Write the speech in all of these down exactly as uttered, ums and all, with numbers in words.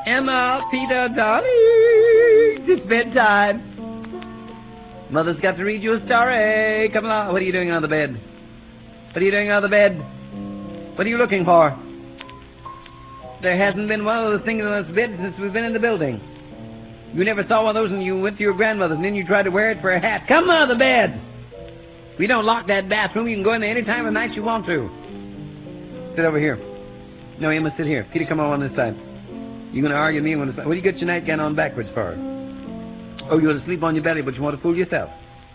Emma, Peter, darling, it's bedtime. Mother's got to read you a story. Come along. What are you doing on the bed? What are you doing on the bed? What are you looking for? There hasn't been one of those things on this bed since we've been in the building. You never saw one of those and you went to your grandmother's and then you tried to wear it for a hat. Come on the bed. We don't lock that bathroom. You can go in there any time of night you want to. Sit over here. No, you must sit here. Peter, come on this side. You're going to argue with me on this side. What do you get your nightgown on backwards for? Oh, you want to sleep on your belly, but you want to fool yourself.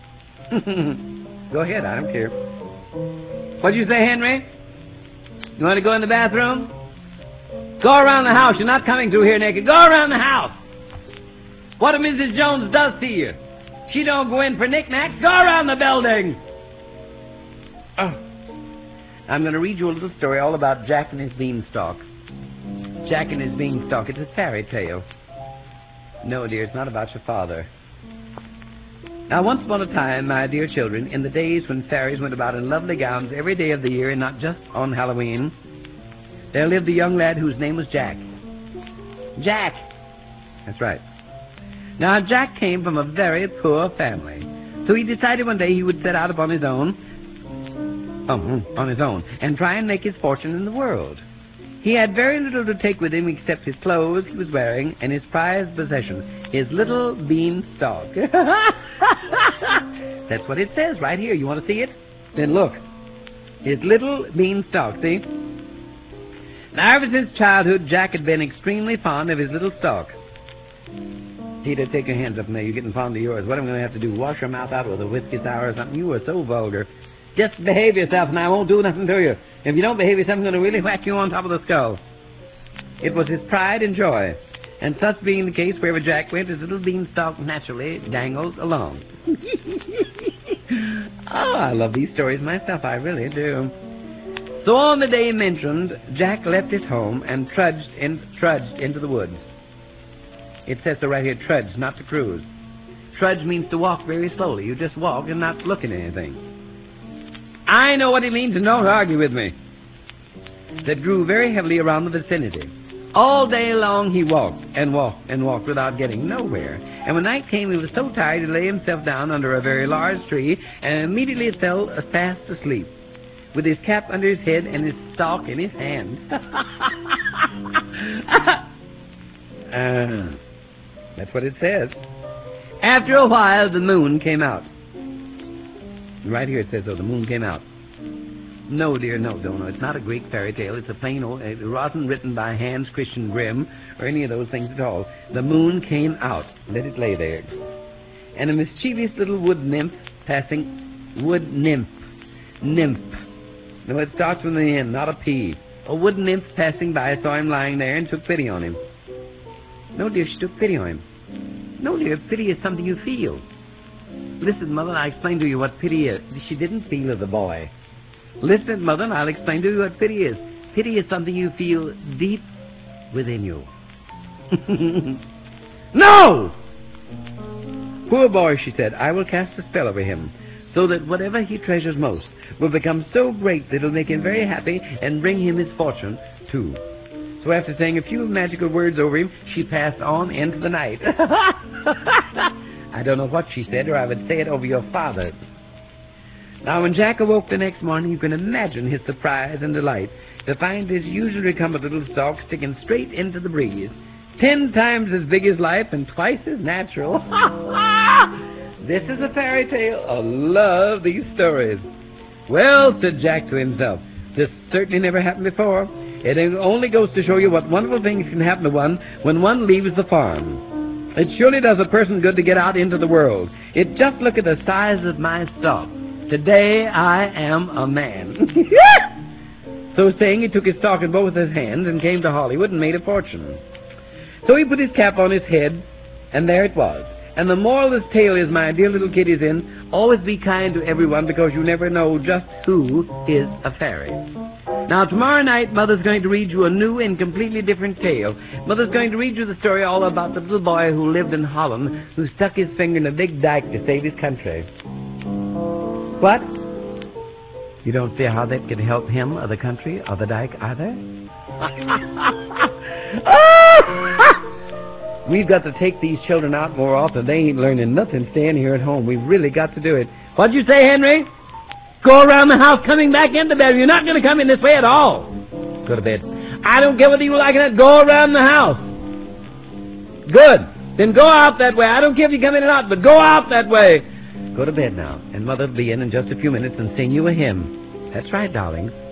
Go ahead, I don't care. What'd you say, Henry? You want to go in the bathroom? Go around the house. You're not coming through here naked. Go around the house. What if Missus Jones does see you? She don't go in for knickknacks. Go around the building. Oh. I'm going to read you a little story all about Jack and his beanstalk. Jack and his beanstalk. It's a fairy tale. No, dear, it's not about your father. Now, once upon a time, my dear children, in the days when fairies went about in lovely gowns every day of the year and not just on Halloween, there lived a young lad whose name was Jack. Jack! That's right. Now, Jack came from a very poor family, so he decided one day he would set out upon his own, um, on his own, and try and make his fortune in the world. He had very little to take with him except his clothes he was wearing and his prized possession, his little beanstalk. That's what it says right here. You want to see it? Then look. His little beanstalk, see? Now, ever since childhood, Jack had been extremely fond of his little stalk. Peter, take your hands up in there. You're getting fond of yours. What am I going to have to do? Wash your mouth out with a whiskey sour or something? You are so vulgar. Just behave yourself and I won't do nothing to you. If you don't behave yourself, I'm going to really whack you on top of the skull. It was his pride and joy. And such being the case, wherever Jack went, his little beanstalk naturally dangled along. Oh, I love these stories myself. I really do. So on the day mentioned, Jack left his home and trudged, in, trudged into the woods. It says so right here, trudge, not to cruise. Trudge means to walk very slowly. You just walk and not look at anything. I know what he means, and don't argue with me. That grew very heavily around the vicinity. All day long he walked and walked and walked without getting nowhere. And when night came, he was so tired he lay himself down under a very large tree and immediately fell fast asleep, with his cap under his head and his stalk in his hand. uh, that's what it says. After a while, the moon came out. Right here it says, oh, the moon came out. No, dear, no, no, no. It's not a Greek fairy tale. It's a plain old... It wasn't written by Hans Christian Grimm or any of those things at all. The moon came out. Let it lay there. And a mischievous little wood nymph passing... Wood nymph. Nymph. No, it starts with an N, not a P. A wood nymph passing by saw him lying there and took pity on him. No, dear, she took pity on him. No, dear, pity is something you feel. Listen, Mother, I'll explain to you what pity is. She didn't feel of the boy. Listen, Mother, and I'll explain to you what pity is. Pity is something you feel deep within you. No! Poor boy, she said, I will cast a spell over him, so that whatever he treasures most will become so great that it'll make him very happy and bring him his fortune, too. So after saying a few magical words over him, she passed on into the night. I don't know what she said, or I would say it over your father. Now, when Jack awoke the next morning, you can imagine his surprise and delight to find his usually recumbent little stalk sticking straight into the breeze, ten times as big as life and twice as natural. This is a fairy tale. I love these stories. Well, said Jack to himself, this certainly never happened before. It only goes to show you what wonderful things can happen to one when one leaves the farm. It surely does a person good to get out into the world. It just look at the size of my stalk. Today I am a man. So saying, he took his stalk in both his hands and came to Hollywood and made a fortune. So he put his cap on his head, and there it was. And the moral of this tale is, my dear little kiddies, in always be kind to everyone, because you never know just who is a fairy. Now, tomorrow night, Mother's going to read you a new and completely different tale. Mother's going to read you the story all about the little boy who lived in Holland, who stuck his finger in a big dike to save his country. What? You don't see how that could help him or the country or the dike either? Oh! We've got to take these children out more often. They ain't learning nothing staying here at home. We've really got to do it. What'd you say, Henry? Go around the house coming back into bed. You're not going to come in this way at all. Go to bed. I don't care whether you like it or not. Go around the house. Good. Then go out that way. I don't care if you come in or not, but go out that way. Go to bed now, and Mother will be in in just a few minutes and sing you a hymn. That's right, darling.